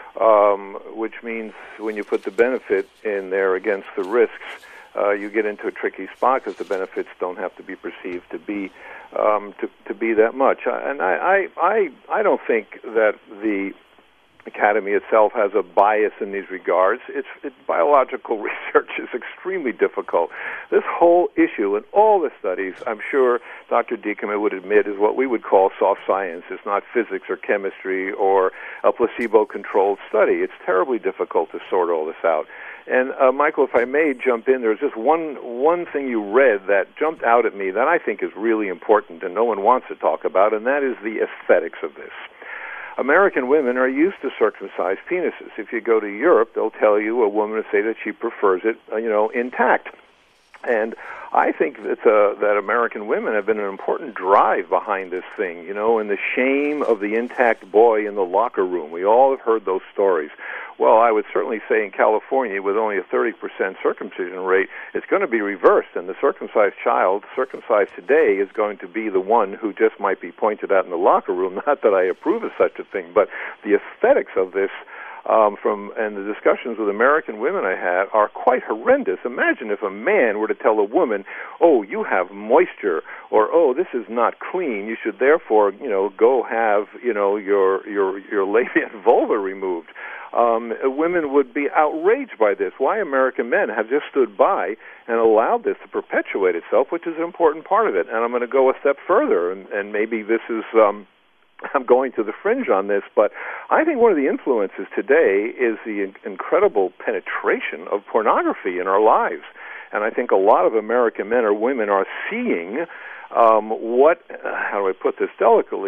um, which means when you put the benefit in there against the risks, uh, you get into a tricky spot because the benefits don't have to be perceived to be um, to, to be that much. And I, I, I, I don't think that the Academy itself has a bias in these regards. It's, it, biological research is extremely difficult. This whole issue and all the studies, I'm sure Doctor Diekema would admit, is what we would call soft science. It's not physics or chemistry or a placebo-controlled study. It's terribly difficult to sort all this out. And, uh, Michael, if I may jump in, there's just one one thing you read that jumped out at me that I think is really important and no one wants to talk about, and that is the aesthetics of this. American women are used to circumcised penises. If you go to Europe, they'll tell you, a woman will say that she prefers it, uh, you know, intact. And I think that, uh, that American women have been an important drive behind this thing, you know, and the shame of the intact boy in the locker room. We all have heard those stories. Well, I would certainly say in California, with only a thirty percent circumcision rate, it's going to be reversed, and the circumcised child, circumcised today, is going to be the one who just might be pointed at in the locker room. Not that I approve of such a thing, but the aesthetics of this Um, from and the discussions with American women I had are quite horrendous. Imagine if a man were to tell a woman, "Oh, you have moisture," or "Oh, this is not clean. You should therefore, you know, go have, you know, your your your labia and vulva removed." Um, women would be outraged by this. Why American men have just stood by and allowed this to perpetuate itself, which is an important part of it. And I'm going to go a step further, and, and maybe this is. Um, I'm going to the fringe on this, but I think one of the influences today is the in- incredible penetration of pornography in our lives. And I think a lot of American men or women are seeing um, what, uh, how do I put this delicately,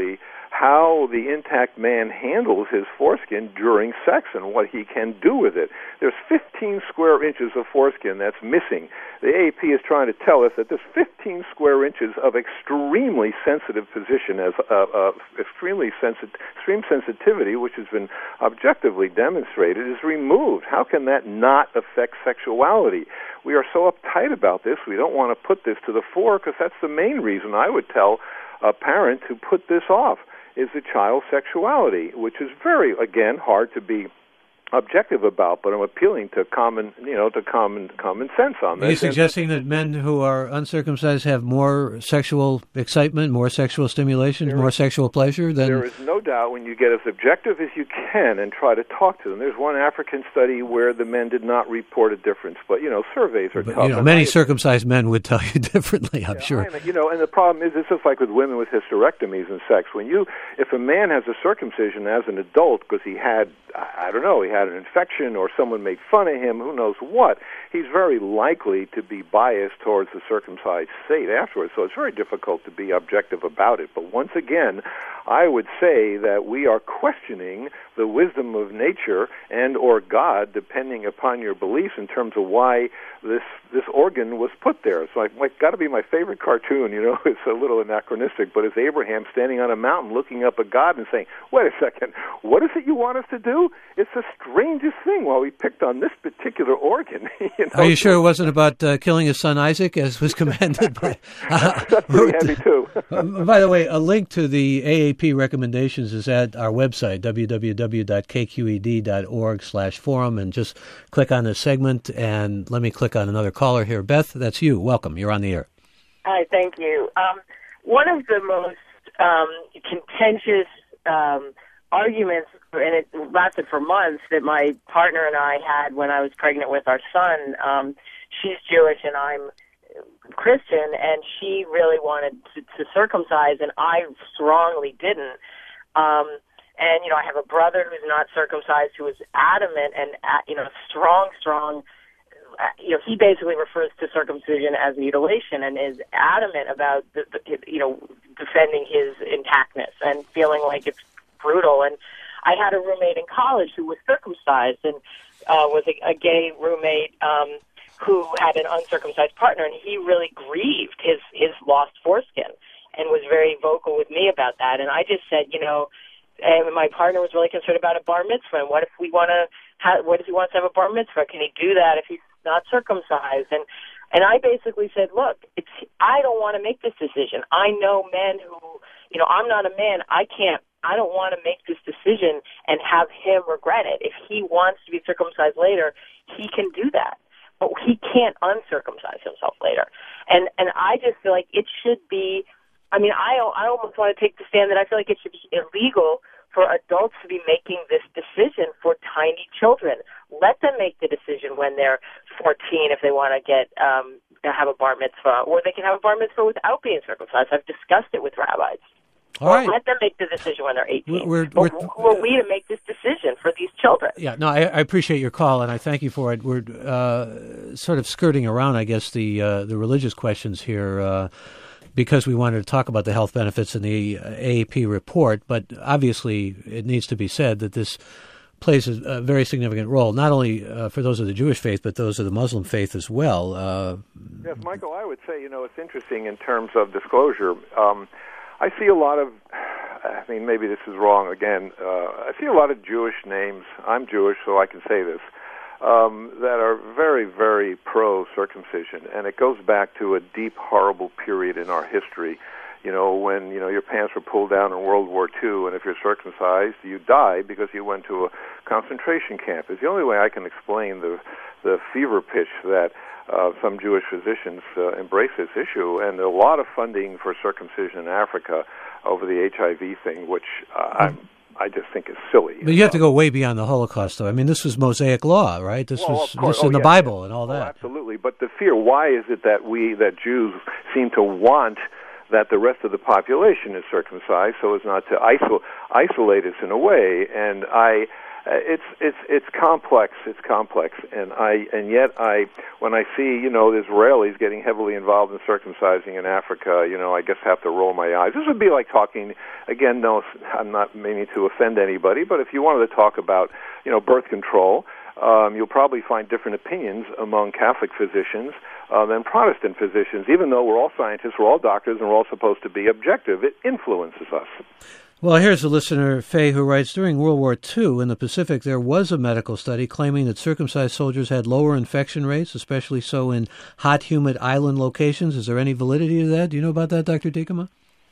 how the intact man handles his foreskin during sex and what he can do with it. There's fifteen square inches of foreskin that's missing. The A A P is trying to tell us that this fifteen square inches of extremely sensitive position, as uh, uh, extremely sensitive, extreme sensitivity, which has been objectively demonstrated, is removed. How can that not affect sexuality? We are so uptight about this. We don't want to put this to the fore because that's the main reason I would tell a parent to put this off, is the child's sexuality, which is very, again, hard to be objective about, but I'm appealing to common, you know, to common common sense on this. Are you suggesting that men who are uncircumcised have more sexual excitement, more sexual stimulation, more is, sexual pleasure than... There is no doubt when you get as objective as you can and try to talk to them. There's one African study where the men did not report a difference, but, you know, surveys are but, tough. You know, many I, circumcised men would tell you differently, I'm yeah, sure. I, you know, and the problem is, it's just like with women with hysterectomies and sex. When you, if a man has a circumcision as an adult because he had, I don't know, he had an infection or someone made fun of him, who knows what, he's very likely to be biased towards the circumcised state afterwards. So it's very difficult to be objective about it. But once again, I would say that we are questioning the wisdom of nature and or God, depending upon your beliefs, in terms of why this this organ was put there. So like, like got to be my favorite cartoon, you know, it's a little anachronistic, but it's Abraham standing on a mountain looking up at God and saying, wait a second, what is it you want us to do? It's the strangest thing while we picked on this particular organ. you know? Are you sure it wasn't about uh, killing his son Isaac, as was commanded by... Uh, That's pretty heavy, too. By the way, a link to the A A P recommendations is at our website, w w w dot k q e d dot org slash forum, and just click on this segment, and let me click on another caller here. Beth, that's you. Welcome. You're on the air. Hi, thank you. Um, one of the most um, contentious um, arguments, and it lasted for months, that my partner and I had when I was pregnant with our son. Um, she's Jewish and I'm Christian, and she really wanted to, to circumcise, and I strongly didn't. Um, and, you know, I have a brother who's not circumcised who is adamant and, uh, you know, strong, strong, uh, you know, he basically refers to circumcision as mutilation and is adamant about, the, the, you know, defending his intactness and feeling like it's brutal. And I had a roommate in college who was circumcised and uh, was a, a gay roommate um, who had an uncircumcised partner, and he really grieved his, his lost foreskin and was very vocal with me about that. And I just said, you know, and my partner was really concerned about a bar mitzvah. And what if we want to have, what if he wants to have a bar mitzvah? Can he do that if he's not circumcised? And, and I basically said, look, it's, I don't want to make this decision. I know men who, you know, I'm not a man. I can't, I don't want to make this decision and have him regret it. If he wants to be circumcised later, he can do that. But he can't uncircumcise himself later. And and I just feel like it should be, I mean, I I almost want to take the stand that I feel like it should be illegal for adults to be making this decision for tiny children. Let them make the decision when they're fourteen if they want to get um, have a bar mitzvah, or they can have a bar mitzvah without being circumcised. I've discussed it with rabbis. All right. Let them make the decision when they're eighteen. We're, we're, we're, who are we to make this decision for these children? Yeah, no, I, I appreciate your call, and I thank you for it. We're uh, sort of skirting around, I guess, the uh, the religious questions here uh, because we wanted to talk about the health benefits in the A A P report, but obviously it needs to be said that this plays a, a very significant role, not only uh, for those of the Jewish faith, but those of the Muslim faith as well. Uh, yes, Michael, I would say, you know, it's interesting in terms of disclosure. Um, I see a lot of, I mean, maybe this is wrong again, uh, I see a lot of Jewish names, I'm Jewish so I can say this, um, that are very, very pro-circumcision, and it goes back to a deep, horrible period in our history, you know, when, you know, your pants were pulled down in World War Two, and if you're circumcised, you die because you went to a concentration camp. It's the only way I can explain the, the fever pitch that Uh, some Jewish physicians uh, embrace this issue, and a lot of funding for circumcision in Africa over the H I V thing, which uh, I'm, I just think is silly. But you have to go way beyond the Holocaust, though. I mean, this was Mosaic law, right? This well, was this in oh, the yeah. Bible and all that. Oh, absolutely. But the fear, why is it that we, that Jews seem to want that the rest of the population is circumcised so as not to isol- isolate us in a way? And I... it's it's it's complex. It's complex, and I and yet I when I see you know the Israelis getting heavily involved in circumcising in Africa, you know I guess I have to roll my eyes. This would be like talking again. No, I'm not meaning to offend anybody, but if you wanted to talk about you know birth control, um, you'll probably find different opinions among Catholic physicians uh, than Protestant physicians. Even though we're all scientists, we're all doctors, and we're all supposed to be objective, it influences us. Well, here's a listener, Faye, who writes, during World War Two in the Pacific, there was a medical study claiming that circumcised soldiers had lower infection rates, especially so in hot, humid island locations. Is there any validity to that? Do you know about that, Doctor Diekema?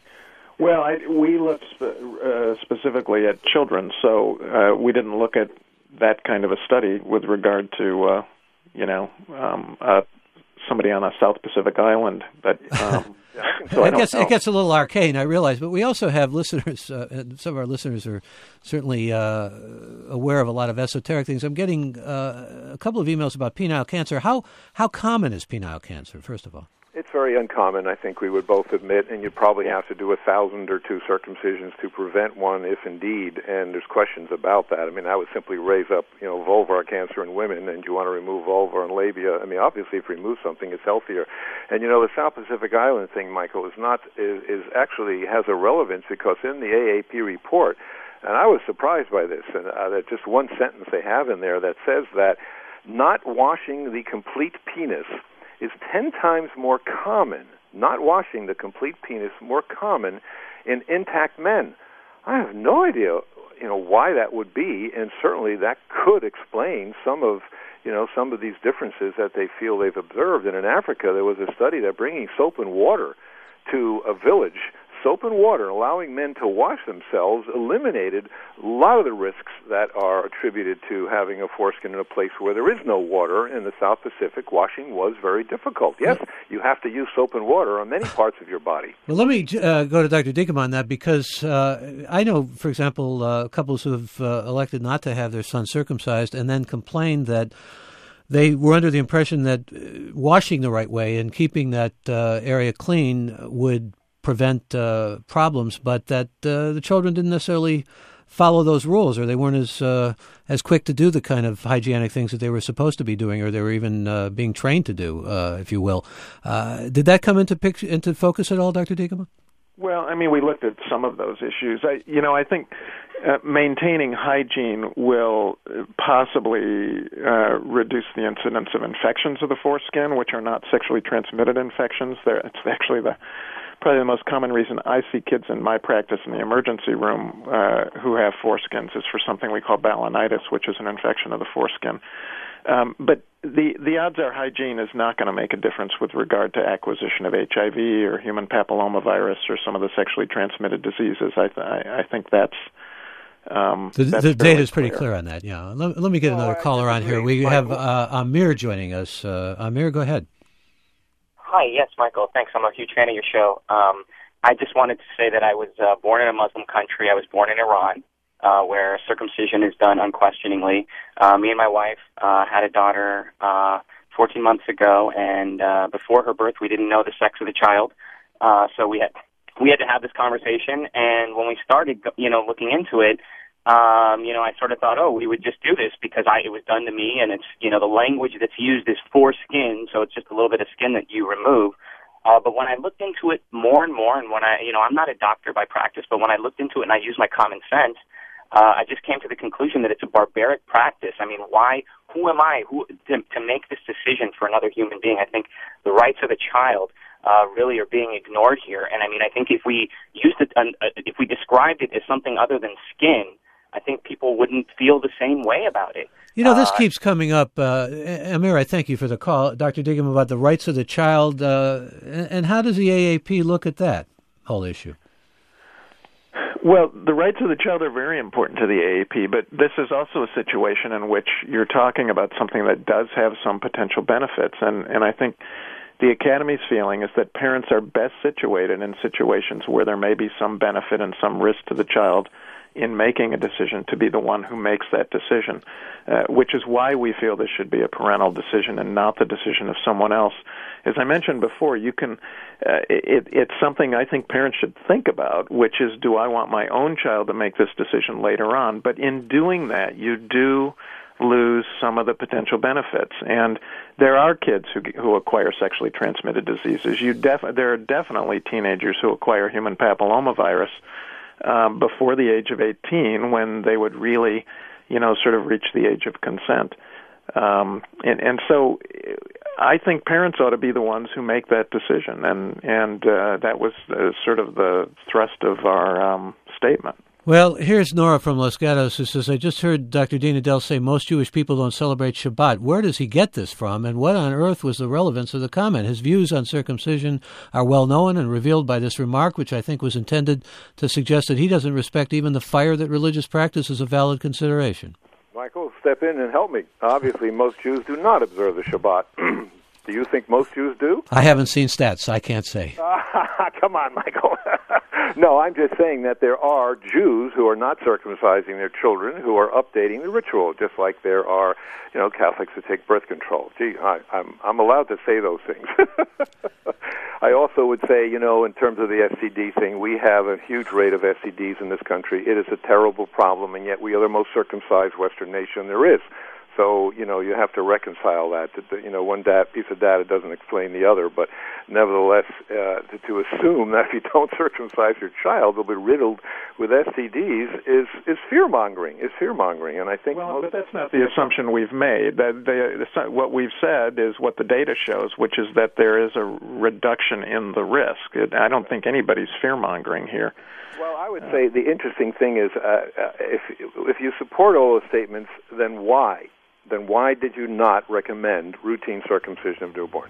Well, I, we looked spe- uh, specifically at children, so uh, we didn't look at that kind of a study with regard to, uh, you know, um, uh, somebody on a South Pacific island. But um, so it gets it gets a little arcane, I realize, but we also have listeners. Uh, and some of our listeners are certainly uh, aware of a lot of esoteric things. I'm getting uh, a couple of emails about penile cancer. How how common is penile cancer? First of all, it's very uncommon. I think we would both admit, and you'd probably have to do a thousand or two circumcisions to prevent one, if indeed. And there's questions about that. I mean, that would simply raise up, you know, vulvar cancer in women, and you want to remove vulva and labia. I mean, obviously, if you remove something, it's healthier. And you know, the South Pacific Island thing, Michael, is not is, is actually has a relevance because in the A A P report, and I was surprised by this, and uh, that just one sentence they have in there that says that not washing the complete penis is ten times more common, not washing the complete penis, more common in intact men. I have no idea, you know, why that would be, and certainly that could explain some of, you know, some of these differences that they feel they've observed. And in Africa, there was a study that bringing soap and water to a village, soap and water, allowing men to wash themselves, eliminated a lot of the risks that are attributed to having a foreskin in a place where there is no water. In the South Pacific, washing was very difficult. Yes, you have to use soap and water on many parts of your body. Well, let me uh, go to Doctor Diekema on that, because uh, I know, for example, uh, couples who have uh, elected not to have their son circumcised and then complained that they were under the impression that uh, washing the right way and keeping that uh, area clean would prevent uh, problems, but that uh, the children didn't necessarily follow those rules, or they weren't as uh, as quick to do the kind of hygienic things that they were supposed to be doing, or they were even uh, being trained to do, uh, if you will. Uh, did that come into picture, into focus at all, Doctor Diekema? Well, I mean, we looked at some of those issues. I, you know, I think uh, maintaining hygiene will possibly uh, reduce the incidence of infections of the foreskin, which are not sexually transmitted infections. They're, it's actually the probably the most common reason I see kids in my practice in the emergency room uh, who have foreskins is for something we call balanitis, which is an infection of the foreskin. Um, but the the odds are hygiene is not going to make a difference with regard to acquisition of H I V or human papillomavirus or some of the sexually transmitted diseases. I th- I, I think that's um, the, that's the data is pretty clear. clear on that. Yeah. Let, let me get Oh, another I caller on here. We disagree. have uh, Amir joining us. Uh, Amir, go ahead. Hi, yes, Michael. Thanks. I'm a huge fan of your show. Um, I just wanted to say that I was uh, born in a Muslim country. I was born in Iran, uh, where circumcision is done unquestioningly. Uh, me and my wife uh, had a daughter uh, fourteen months ago, and uh, before her birth, we didn't know the sex of the child. Uh, so we had we had to have this conversation. And when we started, you know, looking into it, um, you know, I sort of thought, oh, we would just do this because I, it was done to me, and it's, you know, the language that's used is foreskin, so it's just a little bit of skin that you remove. Uh, but when I looked into it more and more, and when I, you know, I'm not a doctor by practice, but when I looked into it and I used my common sense, uh, I just came to the conclusion that it's a barbaric practice. I mean, why, who am I who to, to make this decision for another human being? I think the rights of a child uh, really are being ignored here. And I mean, I think if we used it, uh, if we described it as something other than skin, I think people wouldn't feel the same way about it. You know, this uh, keeps coming up. Uh, Amir, I thank you for the call. Doctor Diekema, about the rights of the child. Uh, and how does the A A P look at that whole issue? Well, the rights of the child are very important to the A A P, but this is also a situation in which you're talking about something that does have some potential benefits. And, and I think the Academy's feeling is that parents are best situated in situations where there may be some benefit and some risk to the child in making a decision to be the one who makes that decision, uh, which is why we feel this should be a parental decision and not the decision of someone else. As I mentioned before, you can. Uh, it, it's something I think parents should think about, which is, do I want my own child to make this decision later on? But in doing that, you do lose some of the potential benefits. And there are kids who who acquire sexually transmitted diseases. You def- there are definitely teenagers who acquire human papillomavirus um, before the age of eighteen, when they would really, you know, sort of reach the age of consent. Um, and, and so I think parents ought to be the ones who make that decision. And, and uh, that was uh, sort of the thrust of our um, statement. Well, here's Nora from Los Gatos who says, I just heard Doctor Dean Edell say most Jewish people don't celebrate Shabbat. Where does he get this from, and what on earth was the relevance of the comment? His views on circumcision are well known and revealed by this remark, which I think was intended to suggest that he doesn't respect even the fire that religious practice is a valid consideration. Michael, step in and help me. Obviously, most Jews do not observe the Shabbat. Do you think most Jews do? I haven't seen stats. I can't say. Come on, Michael. No, I'm just saying that there are Jews who are not circumcising their children who are updating the ritual, just like there are, you know, Catholics who take birth control. Gee, I, I'm I'm allowed to say those things. I also would say, you know, in terms of the S T D thing, we have a huge rate of S T Ds in this country. It is a terrible problem, and yet we are the most circumcised Western nation there is. So, you know, you have to reconcile that. You know, one dat- piece of data doesn't explain the other, but nevertheless, uh, to, to assume that if you don't circumcise your child, they'll be riddled with S T Ds is, is fear-mongering, is fear-mongering. And I think well, most but that's not the assumption we've made. That the, the, what we've said is what the data shows, which is that there is a reduction in the risk. It, I don't think anybody's fear-mongering here. Well, I would say the interesting thing is, uh, uh, if if you support all those statements, then why? Then why did you not recommend routine circumcision of newborns?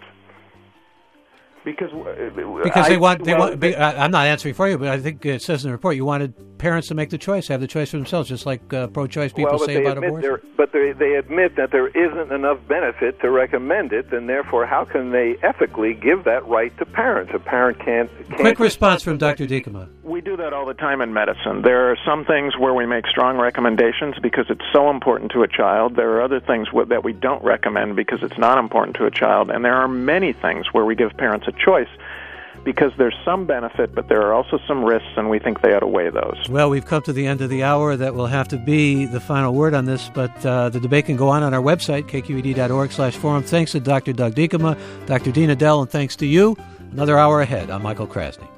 Because uh, because I, they want. They well, want. They, I'm not answering for you, but I think it says in the report you wanted parents to make the choice, have the choice for themselves, just like uh, pro-choice people well, say about abortion. There, but they, they admit that there isn't enough benefit to recommend it, and therefore, how can they ethically give that right to parents? A parent can't. can't Quick response from Doctor Diekema. We do that all the time in medicine. There are some things where we make strong recommendations because it's so important to a child. There are other things that we don't recommend because it's not important to a child. And there are many things where we give parents a choice because there's some benefit, but there are also some risks, and we think they ought to weigh those. Well, we've come to the end of the hour. That will have to be the final word on this, but uh, the debate can go on on our website, k q e d dot org slash forum. Thanks to Doctor Doug Diekema, Doctor Dean Edell, and thanks to you. Another hour ahead. I'm Michael Krasny.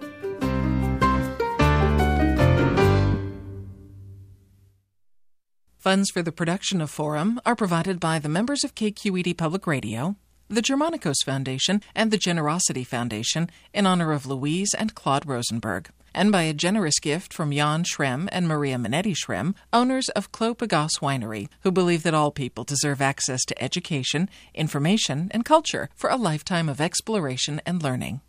Funds for the production of Forum are provided by the members of K Q E D Public Radio, the Germanicos Foundation, and the Generosity Foundation in honor of Louise and Claude Rosenberg, and by a generous gift from Jan Schrem and Maria Minetti Schrem, owners of Clos Pegase Winery, who believe that all people deserve access to education, information, and culture for a lifetime of exploration and learning.